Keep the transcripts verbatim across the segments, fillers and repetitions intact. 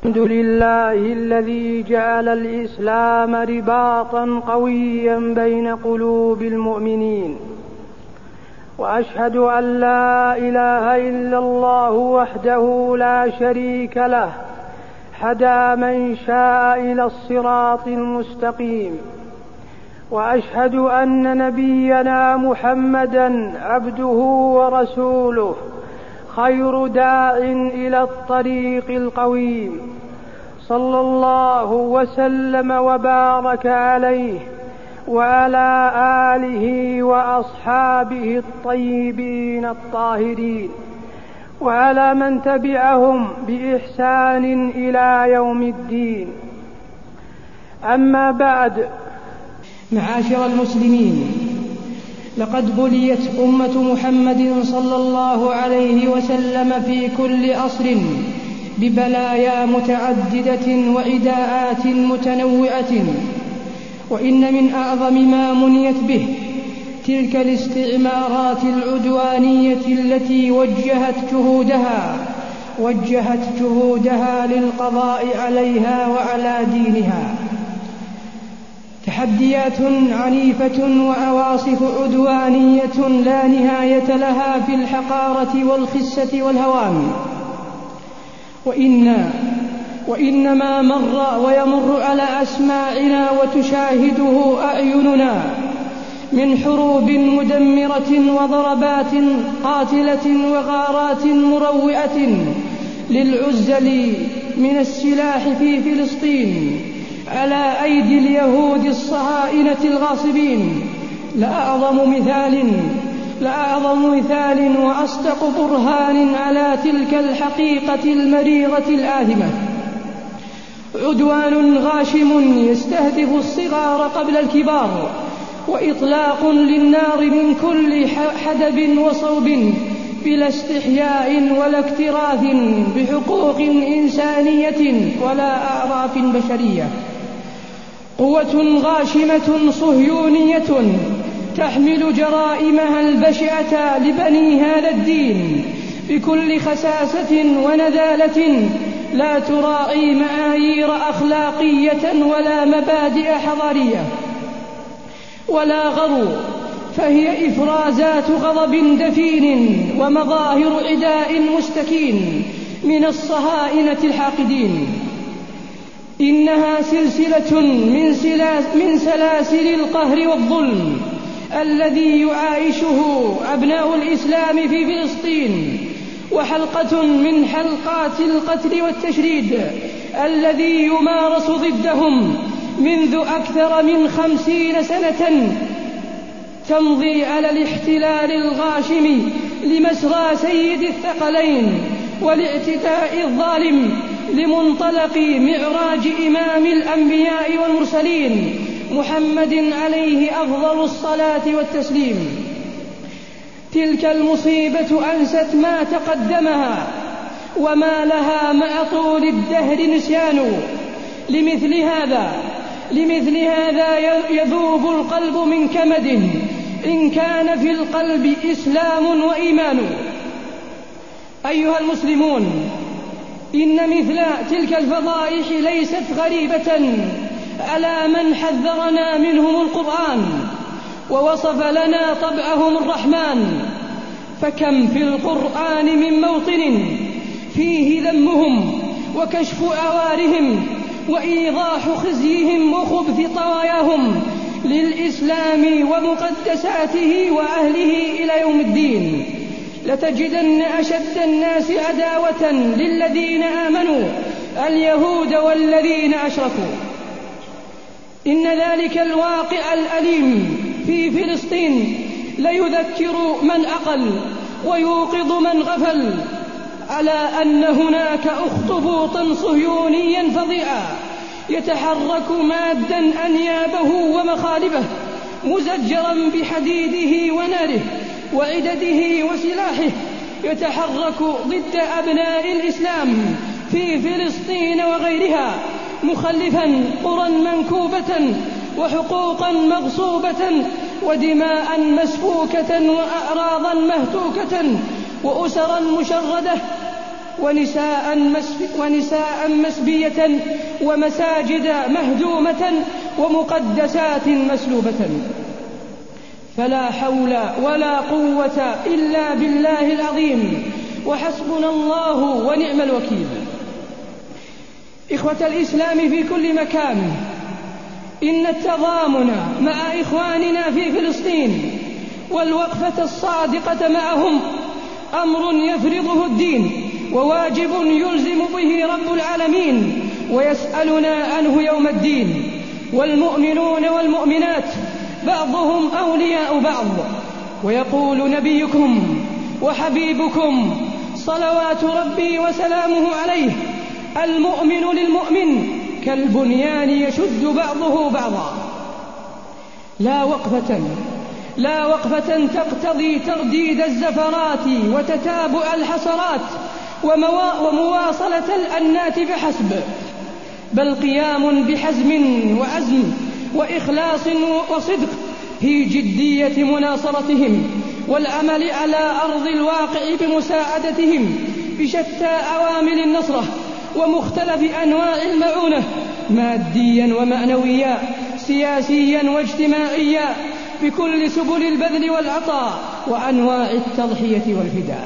الحمد لله الذي جعل الإسلام رباطا قويا بين قلوب المؤمنين، وأشهد أن لا إله إلا الله وحده لا شريك له هدى من شاء إلى الصراط المستقيم، وأشهد أن نبينا محمدا عبده ورسوله خير داع إلى الطريق القويم، صلى الله وسلم وبارك عليه وعلى آله وأصحابه الطيبين الطاهرين، وعلى من تبعهم بإحسان إلى يوم الدين. أما بعد، معاشر المسلمين، لقد بليت أمة محمد صلى الله عليه وسلم في كل عصر ببلايا متعددة وعداءات متنوعة، وإن من أعظم ما منيت به تلك الاستعمارات العدوانية التي وجهت جهودها وجهت جهودها للقضاء عليها وعلى دينها. تحديات عنيفة وعواصف عدوانية لا نهاية لها في الحقارة والخسة والهوان، وإن وإنما مر ويمر على أسماعنا وتشاهده أعيننا من حروب مدمرة وضربات قاتلة وغارات مروعة للعزل من السلاح في فلسطين على أيدي اليهود الصهاينة الغاصبين لأعظم مثال لأعظم مثال وأصدق برهان على تلك الحقيقة المريرة الآثمة. عدوان غاشم يستهدف الصغار قبل الكبار، وإطلاق للنار من كل حدب وصوب بلا استحياء ولا اكتراث بحقوق إنسانية ولا أعراف بشرية. قوة غاشمة صهيونية تحمل جرائمها البشعة لبني هذا الدين بكل خساسة ونذالة، لا تراعي معايير أخلاقية ولا مبادئ حضارية ولا غرو، فهي إفرازات غضب دفين ومظاهر عداء مستكين من الصهاينة الحاقدين. إنها سلسلة من, من سلاسل القهر والظلم الذي يعايشه أبناء الإسلام في فلسطين، وحلقة من حلقات القتل والتشريد الذي يمارس ضدهم منذ أكثر من خمسين سنة، تمضي على الاحتلال الغاشم لمسرى سيد الثقلين والاعتداء الظالم لمنطلق معراج إمام الأنبياء والمرسلين محمد عليه أفضل الصلاة والتسليم. تلك المصيبة أنست ما تقدمها وما لها مع طول الدهر نسيان. لمثل هذا لمثل هذا يذوب القلب من كمد إن كان في القلب إسلام وإيمان. أيها المسلمون، إن مثل تلك الفضائح ليست غريبة على من حذرنا منهم القرآن ووصف لنا طبعهم الرحمن، فكم في القرآن من موطن فيه ذمهم وكشف عوارهم وإيضاح خزيهم وخبث طواياهم للإسلام ومقدساته وأهله إلى يوم الدين. لتجدن أشد الناس عداوة للذين آمنوا اليهود والذين أشركوا. إن ذلك الواقع الأليم في فلسطين ليذكر من أقل ويوقظ من غفل على أن هناك أخطبوطا صهيونيا فظيعا يتحرك مادا أنيابه ومخالبه مزجرا بحديده وناره وعدده وسلاحه، يتحرك ضد أبناء الإسلام في فلسطين وغيرها، مخلفا قرى منكوبة وحقوقا مغصوبة ودماء مسفوكة وأعراضا مهتوكة وأسرا مشردة ونساء, ونساء مسبية ومساجد مهدومة ومقدسات مسلوبة. فلا حول ولا قوة إلا بالله العظيم، وحسبنا الله ونعم الوكيل. إخوة الإسلام في كل مكان، إن التضامن مع إخواننا في فلسطين والوقفة الصادقة معهم أمر يفرضه الدين وواجب يلزم به رب العالمين ويسألنا عنه يوم الدين. والمؤمنون والمؤمنات بعضهم أولياء بعض، ويقول نبيكم وحبيبكم صلوات ربي وسلامه عليه: المؤمن للمؤمن كالبنيان يشد بعضه بعضا. لا وقفة لا وقفة تقتضي ترديد الزفرات وتتابع الحسرات ومواصلة الأنات فحسب، بل قيام بحزم وعزم وإخلاص وصدق في جدية مناصرتهم والعمل على أرض الواقع بمساعدتهم بشتى عوامل النصرة ومختلف أنواع المعونة، ماديا ومعنويا، سياسيا واجتماعيا، بكل سبل البذل والعطاء وأنواع التضحية والفداء.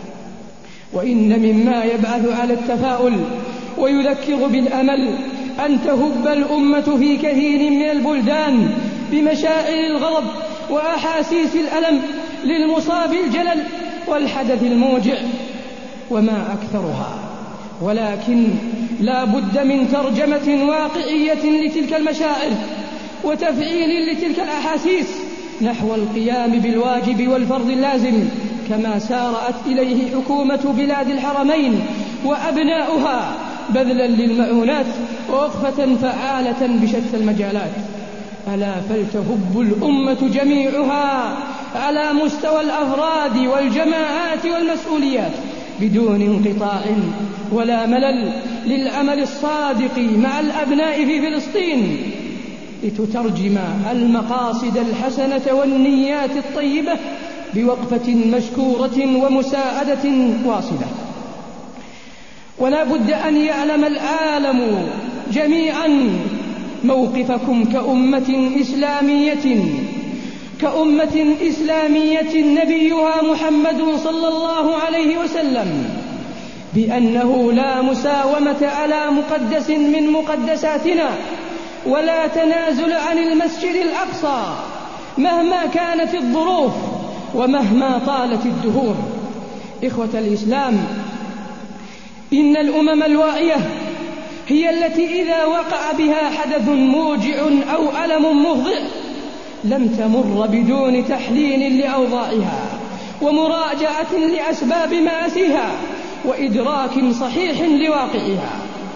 وإن مما يبعث على التفاؤل ويذكر بالأمل أن تهب الأمة في كثير من البلدان بمشاعر الغضب وأحاسيس الألم للمصاب الجلل والحدث الموجع، وما أكثرها. ولكن لا بد من ترجمة واقعية لتلك المشاعر وتفعيل لتلك الأحاسيس نحو القيام بالواجب والفرض اللازم كما سارعت إليه حكومة بلاد الحرمين وأبناؤها، بذلا للمعونات ووقفة فعالة بشتى المجالات. ألا فلتهب الأمة جميعها على مستوى الأفراد والجماعات والمسؤوليات بدون انقطاع ولا ملل للعمل الصادق مع الأبناء في فلسطين، لتترجم المقاصد الحسنة والنيات الطيبة بوقفة مشكورة ومساعدة واصلة. ولا بد أن يعلم العالم جميعا موقفكم كأمة إسلامية كأمة إسلامية نبيها محمد صلى الله عليه وسلم بأنه لا مساومة على مقدس من مقدساتنا ولا تنازل عن المسجد الأقصى مهما كانت الظروف ومهما طالت الدهور. إخوة الإسلام، إن الأمم الواعية هي التي إذا وقع بها حدث موجع أو ألم مفضع لم تمر بدون تحليل لأوضاعها ومراجعة لأسباب مآسيها وإدراك صحيح لواقعها.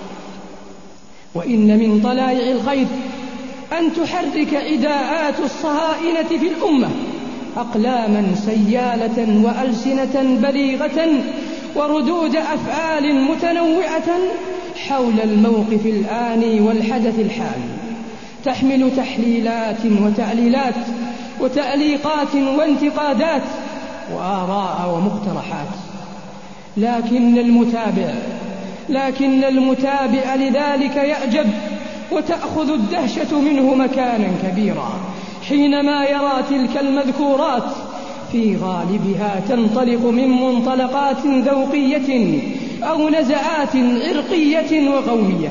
وإن من طلائع الخير أن تحرك عداءات الصهاينة في الأمة أقلاما سيالة وألسنة بليغة وردود أفعال متنوعة حول الموقف الآني والحدث الحالي، تحمل تحليلات وتعليلات وتعليقات وانتقادات وآراء ومقترحات. لكن المتابع لكن المتابع لذلك يعجب وتأخذ الدهشة منه مكانا كبيرا حينما يرى تلك المذكورات في غالبها تنطلق من منطلقات ذوقية أو نزعات عرقية وقومية،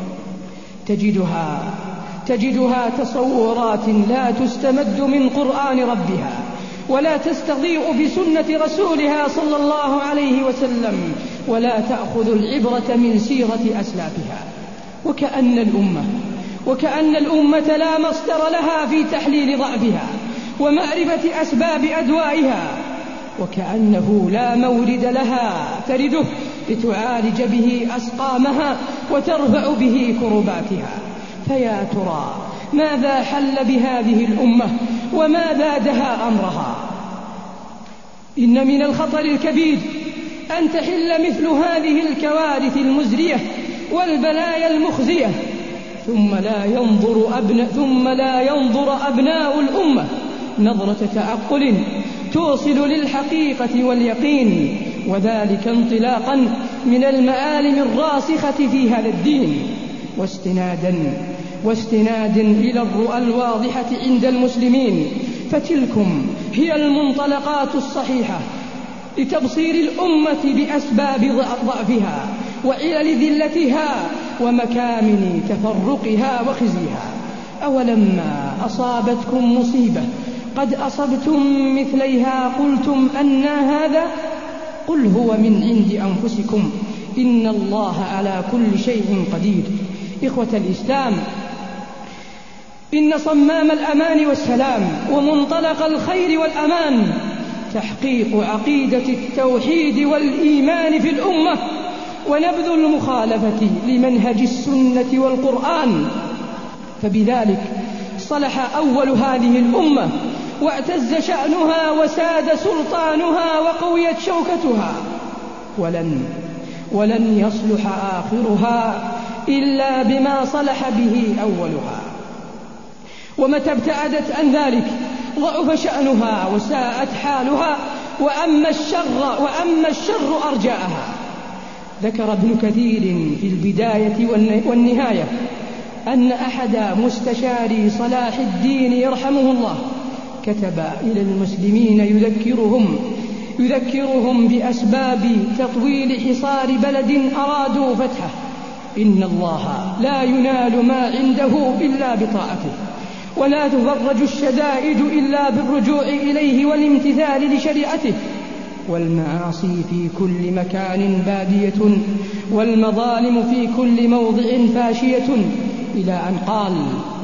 تجدها تجدها تصورات لا تستمد من قرآن ربها ولا تستضيء بسنة رسولها صلى الله عليه وسلم ولا تأخذ العبرة من سيرة أسلافها. وكأن الأمة وكأن الأمة لا مصدر لها في تحليل ضعفها ومعرفة أسباب أدوائها، وكأنه لا مورد لها ترده لتعالج به أسقامها وترفع به كرباتها. فيا ترى ماذا حل بهذه الأمة وماذا دها أمرها؟ إن من الخطر الكبير أن تحل مثل هذه الكوارث المزرية والبلايا المخزية ثم لا ينظر أبناء ثم لا ينظر أبناء الأمة نظرة تعقل توصل للحقيقة واليقين، وذلك انطلاقا من المعالم الراسخة في هذا الدين، واستنادا واستنادا إلى الرؤى الواضحة عند المسلمين، فتلكم هي المنطلقات الصحيحة لتبصير الأمة بأسباب ضعفها وعلل ذلتها ومكامن تفرقها وخزيها. أولما أصابتكم مصيبة قد أصبتم مثليها قلتم أنى هذا؟ قل هو من عند أنفسكم إن الله على كل شيء قدير. إخوة الإسلام، إن صمام الأمان والسلام ومنطلق الخير والأمان تحقيق عقيدة التوحيد والإيمان في الأمة ونبذ المخالفة لمنهج السنة والقرآن، فبذلك صلح أول هذه الأمة واعتز شأنها وساد سلطانها وقويت شوكتها، ولن ولن يصلح آخرها إلا بما صلح به أولها. ومتى ابتعدت عن ذلك ضعف شأنها وساءت حالها وأما الشر, وأما الشر أرجاءها. ذكر ابن كثير في البداية والنهاية أن أحد مستشاري صلاح الدين يرحمه الله كتب إلى المسلمين يذكرهم يذكرهم بأسباب تطويل حصار بلد أرادوا فتحه: إن الله لا ينال ما عنده إلا بطاعته، ولا تفرج الشدائد إلا بالرجوع إليه والامتثال لشريعته، والمعاصي في كل مكان بادية، والمظالم في كل موضع فاشية، إلى أن قال: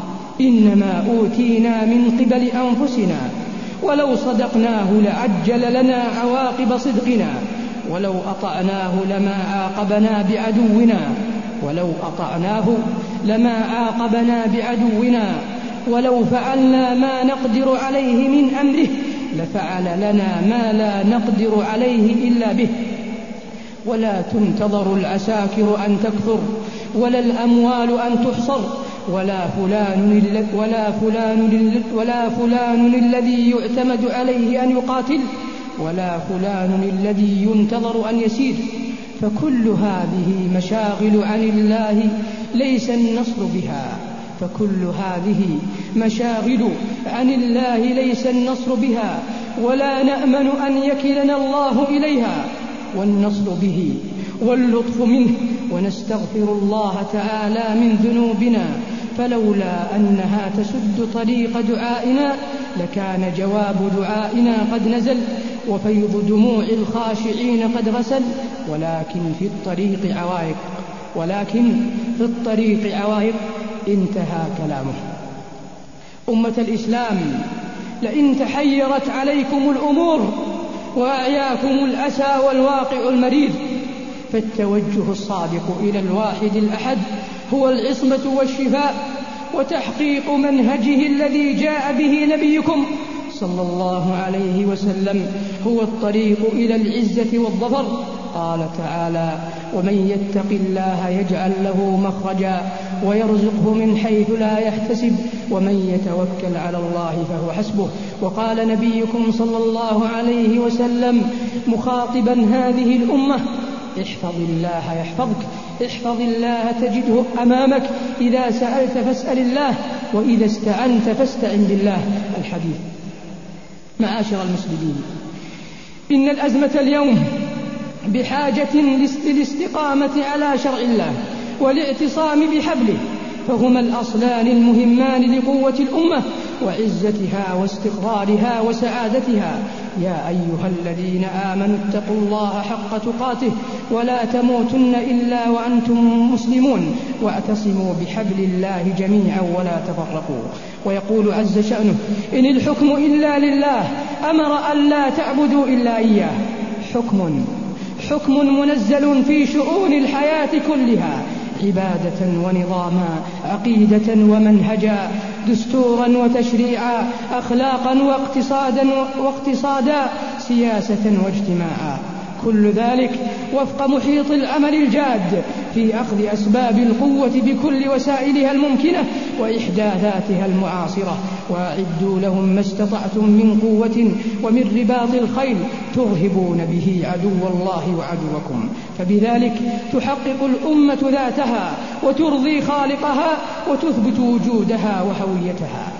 إنما أوتينا من قبل أنفسنا، ولو صدقناه لعجل لنا عواقب صدقنا، ولو أطعناه لما عاقبنا بعدونا ولو أطعناه لما عاقبنا بعدونا ولو فعلنا ما نقدر عليه من أمره لفعل لنا ما لا نقدر عليه إلا به. ولا تنتظر العساكر أن تكثر، ولا الأموال أن تحصر، ولا فلان ولا فلان ولا فلان الذي يعتمد عليه أن يقاتل، ولا فلان الذي ينتظر أن يسير، فكل هذه مشاغل عن الله ليس النصر بها فكل هذه مشاغل عن الله ليس النصر بها، ولا نأمن أن يكلنا الله إليها، والنصر به واللطف منه، ونستغفر الله تعالى من ذنوبنا، فلولا أنها تسد طريق دعائنا لكان جواب دعائنا قد نزل، وفيض دموع الخاشعين قد غسل، ولكن في الطريق عوائق ولكن في الطريق عوائق. انتهى كلامه. أمة الإسلام، لئن تحيرت عليكم الأمور وأعياكم الأسى والواقع المريض، فالتوجه الصادق إلى الواحد الأحد هو العصمة والشفاء وتحقيق منهجه الذي جاء به نبيكم صلى الله عليه وسلم هو الطريق إلى العزة والظفر. قال تعالى: ومن يتق الله يجعل له مخرجا ويرزقه من حيث لا يحتسب ومن يتوكل على الله فهو حسبه. وقال نبيكم صلى الله عليه وسلم مخاطبا هذه الأمة: احفظ الله يحفظك، احفظ الله تجده أمامك، إذا سألت فاسأل الله، وإذا استعنت فاستعن بالله. الحديث. معاشر المسلمين، إن الأزمة اليوم بحاجة للاستقامة على شرع الله والاعتصام بحبله، فهما الأصلان المهمان لقوة الأمة وعزتها واستقرارها وسعادتها. يا أيها الذين آمنوا اتقوا الله حق تقاته ولا تموتن إلا وأنتم مسلمون، واعتصموا بحبل الله جميعا ولا تفرقوا. ويقول عز شأنه: إن الحكم إلا لله، أمر أن لا تعبدوا إلا إياه. حكم حكم منزل في شؤون الحياة كلها، عبادة ونظاما، عقيدة ومنهجا، دستورا وتشريعا، أخلاقا واقتصادا واقتصادا، سياسة واجتماعا، كل ذلك وفق محيط العمل الجاد في أخذ أسباب القوة بكل وسائلها الممكنة وإحداثاتها المعاصرة. وأعدوا لهم ما استطعتم من قوة ومن رباط الخيل ترهبون به عدو الله وعدوكم. فبذلك تحقق الأمة ذاتها وترضي خالقها وتثبت وجودها وهويتها.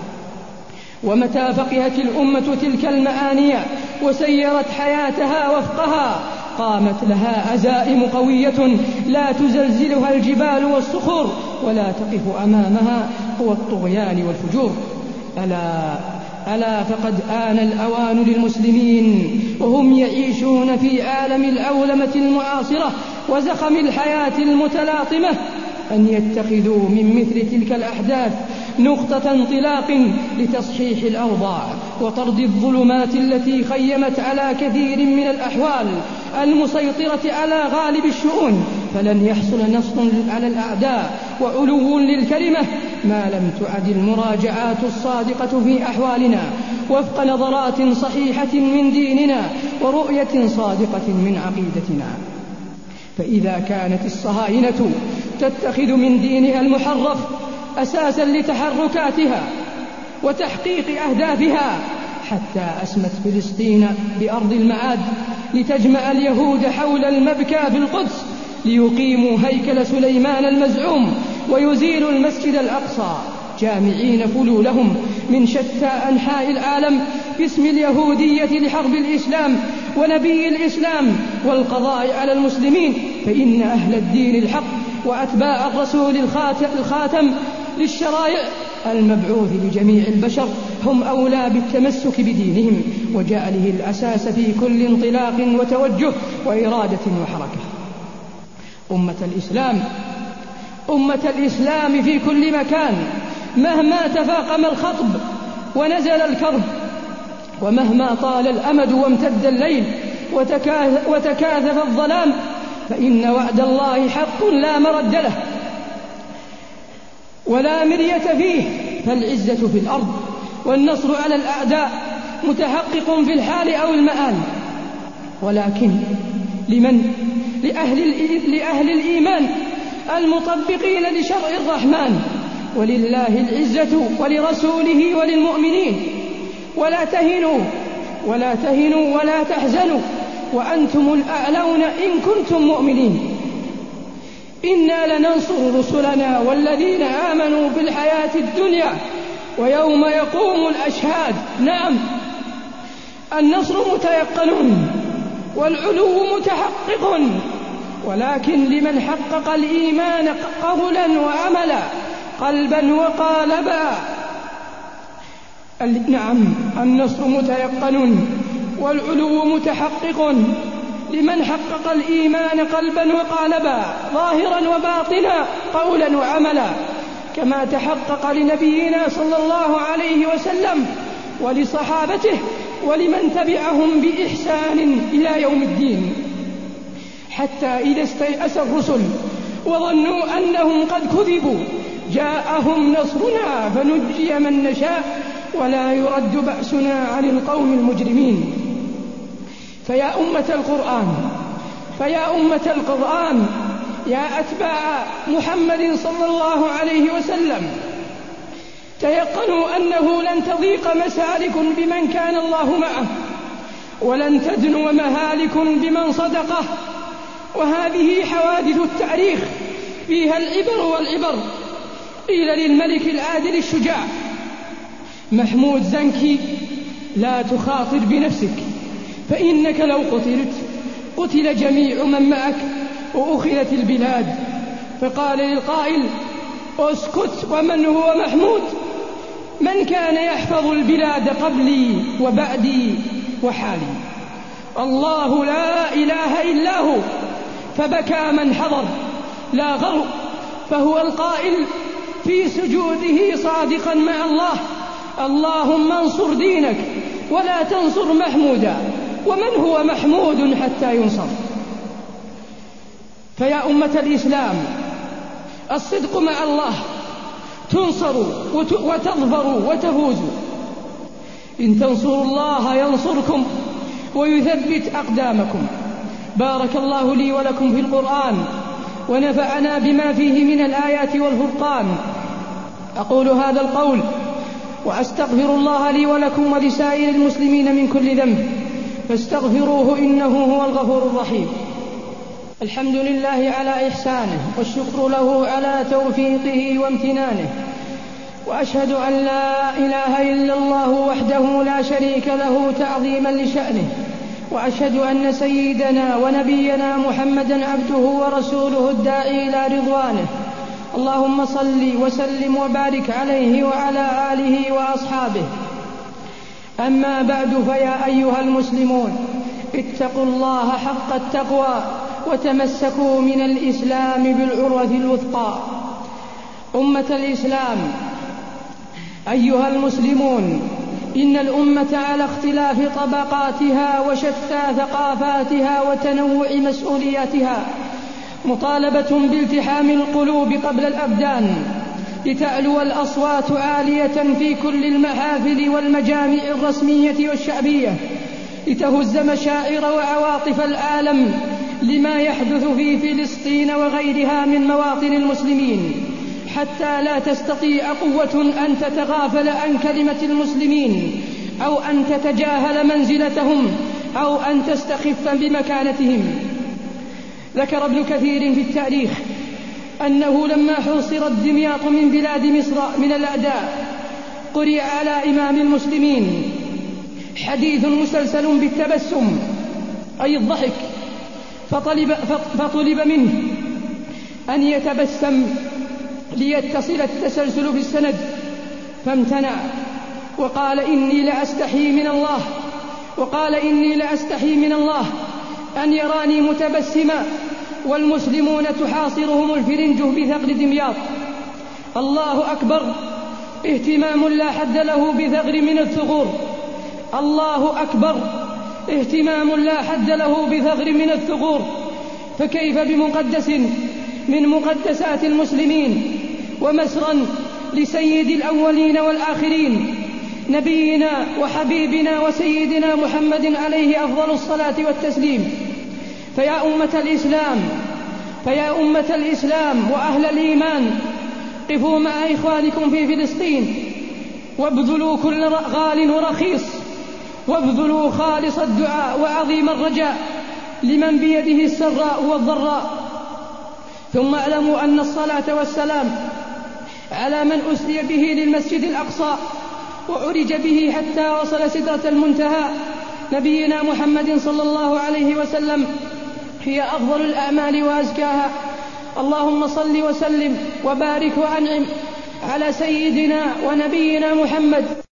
ومتى فقهت الأمة تلك المعاني وسيرت حياتها وفقها قامت لها عزائم قوية لا تزلزلها الجبال والصخور ولا تقف أمامها قوى الطغيان والفجور. ألا ألا فقد آن الأوان للمسلمين وهم يعيشون في عالم العولمة المعاصرة وزخم الحياة المتلاطمة أن يتخذوا من مثل تلك الأحداث نقطة انطلاق لتصحيح الأوضاع وطرد الظلمات التي خيمت على كثير من الأحوال المسيطرة على غالب الشؤون. فلن يحصل نصر على الأعداء وعلو للكلمة ما لم تعد المراجعات الصادقة في أحوالنا وفق نظرات صحيحة من ديننا ورؤية صادقة من عقيدتنا. فإذا كانت الصهاينة تتخذ من دينها المحرف أساسا لتحركاتها وتحقيق أهدافها حتى أسمت فلسطين بأرض المعاد لتجمع اليهود حول المبكى في القدس ليقيموا هيكل سليمان المزعوم ويزيلوا المسجد الأقصى جامعين فلولهم من شتى أنحاء العالم باسم اليهودية لحرب الإسلام ونبي الإسلام والقضاء على المسلمين. فإن أهل الدين الحق وأتباع الرسول الخاتم للشرائع المبعوث لجميع البشر هم أولى بالتمسك بدينهم وجعله الأساس في كل انطلاق وتوجه وإرادة وحركة. أمة الإسلام أمة الإسلام في كل مكان مهما تفاقم الخطب ونزل الكرب ومهما طال الأمد وامتد الليل وتكاثف الظلام فإن وعد الله حق لا مرد له ولا مرية فيه. فالعزة في الأرض والنصر على الأعداء متحقق في الحال أو المآل. ولكن لمن لأهل, لأهل الإيمان المطبقين لشرع الرحمن ولله العزة ولرسوله وللمؤمنين. ولا تهنوا ولا تهنوا ولا تحزنوا وأنتم الأعلون إن كنتم مؤمنين. إنا لننصر رسلنا والذين آمنوا في الحياة الدنيا ويوم يقوم الأشهاد. نعم النصر متيقن والعلو متحقق ولكن لمن حقق الإيمان قولا وعملا قلبا وقالبا. نعم النصر متيقن والعلو متحقق لمن حقق الإيمان قلبا وقالبا ظاهرا وباطنا قولا وعملا كما تحقق لنبينا صلى الله عليه وسلم ولصحابته ولمن تبعهم بإحسان إلى يوم الدين. حتى إذا استيأس الرسل وظنوا أنهم قد كذبوا جاءهم نصرنا فنجي من نشاء ولا يرد بأسنا عن القوم المجرمين. فيا أمة القرآن فيا أمة القرآن يا أتباع محمد صلى الله عليه وسلم تيقنوا أنه لن تضيق مسالك بمن كان الله معه ولن تدنو مهالك بمن صدقه. وهذه حوادث التاريخ فيها العبر والعبر. قيل للملك العادل الشجاع محمود زنكي لا تخاطر بنفسك فإنك لو قتلت قتل جميع من معك وأخذت البلاد. فقال للقائل اسكت ومن هو محمود؟ من كان يحفظ البلاد قبلي وبعدي وحالي؟ الله لا إله إلا هو. فبكى من حضر لا غر فهو القائل في سجوده صادقا مع الله اللهم انصر دينك ولا تنصر محمودا. ومن هو محمود حتى ينصر؟ فيا أمة الإسلام الصدق مع الله تنصروا وتظفروا وتفوزوا. إن تنصروا الله ينصركم ويثبت أقدامكم. بارك الله لي ولكم في القرآن ونفعنا بما فيه من الآيات والفرقان. أقول هذا القول وأستغفر الله لي ولكم ولسائر المسلمين من كل ذنب فاستغفروه إنه هو الغفور الرحيم. الحمد لله على إحسانه والشكر له على توفيقه وامتنانه، وأشهد أن لا إله إلا الله وحده لا شريك له تعظيما لشأنه، وأشهد أن سيدنا ونبينا محمدا عبده ورسوله الداعي إلى رضوانه. اللهم صل وسلم وبارك عليه وعلى آله وأصحابه. أما بعد، فيا أيها المسلمون اتقوا الله حق التقوى وتمسكوا من الإسلام بالعروة الوثقى. أمة الإسلام، أيها المسلمون، إن الأمة على اختلاف طبقاتها وشتى ثقافاتها وتنوع مسؤولياتها مطالبة بالتحام القلوب قبل الأبدان لتعلو الأصوات عالية في كل المحافل والمجامع الرسمية والشعبية، لتهز مشاعر وعواطف العالم لما يحدث في فلسطين وغيرها من مواطن المسلمين، حتى لا تستطيع قوة أن تتغافل عن كلمة المسلمين أو أن تتجاهل منزلتهم أو أن تستخف بمكانتهم. ذكر ابن كثير في التاريخ أنه لما حوصرت دمياط من بلاد مصر من الأعداء قرئ على إمام المسلمين حديث مسلسل بالتبسم أي الضحك، فطلب, فطلب منه أن يتبسم ليتصل التسلسل في السند، فامتنع وقال إني لأستحي من الله وقال إني لأستحي من الله أن يراني متبسما والمسلمون تحاصرهم الفرنج بثغر دمياط. الله أكبر، اهتمام لا حد له بثغر من الثغور. الله أكبر، اهتمام لا حد له بثغر من الثغور. فكيف بمقدس من مقدسات المسلمين ومسرا لسيد الأولين والآخرين نبينا وحبيبنا وسيدنا محمد عليه أفضل الصلاة والتسليم. فيا أمة الإسلام فيا أمة الإسلام وأهل الإيمان، قفوا مع إخوانكم في فلسطين وابذلوا كل غال ورخيص، وابذلوا خالص الدعاء وعظيم الرجاء لمن بيده السراء والضراء. ثم اعلموا أن الصلاة والسلام على من أسري به للمسجد الأقصى وعرج به حتى وصل سدرة المنتهى نبينا محمد صلى الله عليه وسلم هي أفضل الأعمال وأزكاها. اللهم صل وسلم وبارك وأنعم على سيدنا ونبينا محمد